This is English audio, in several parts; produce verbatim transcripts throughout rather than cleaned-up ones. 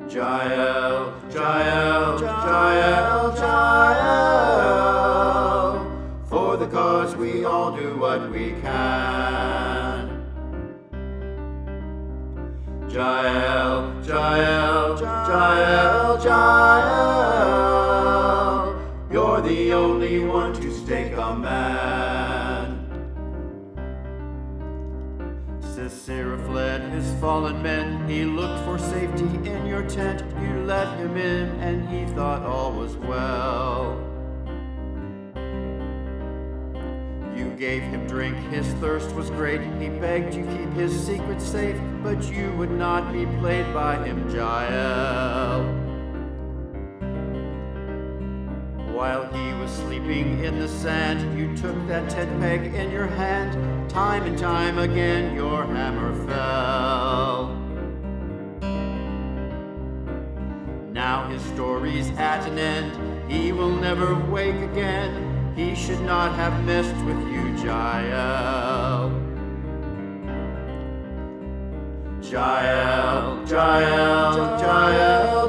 Jael, Jael, Jael, Jael. For the cause we all do what we can. Jael, Jael, Jael, Jael. You're the only one to stake a man. Sisera fled his fallen men. He looked for safety in your tent. You let him in, and he thought all was well. You gave him drink, his thirst was great. He begged you keep his secret safe, but you would not be played by him, Jael. While he was sleeping in the sand, you took that tent peg in your hand. Time and time again your hammer fell. Now his story's at an end. He will never wake again. He should not have messed with you, Jael. Jael, Jael, Jael,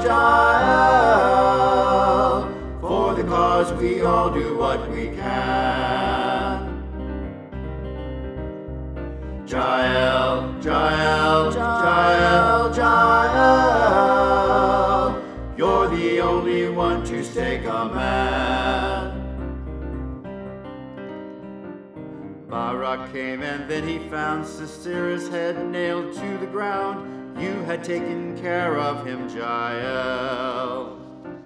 Jael. For the cause we all do what we can. Jael, Jael, Jael, Jael. You're the only one to stake a man. Barak came and then he found Sisera's head nailed to the ground. You had taken care of him, Jael.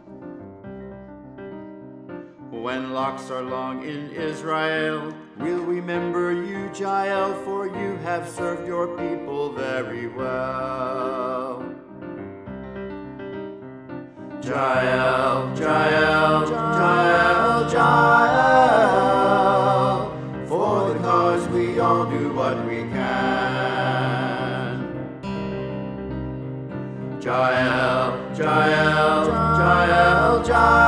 When locks are long in Israel, we'll remember you, Jael, for you have served your people very well. Jael, Jael, Jael, Jael. For the cause we all do what we can. Jael, Jael, Jael, Jael.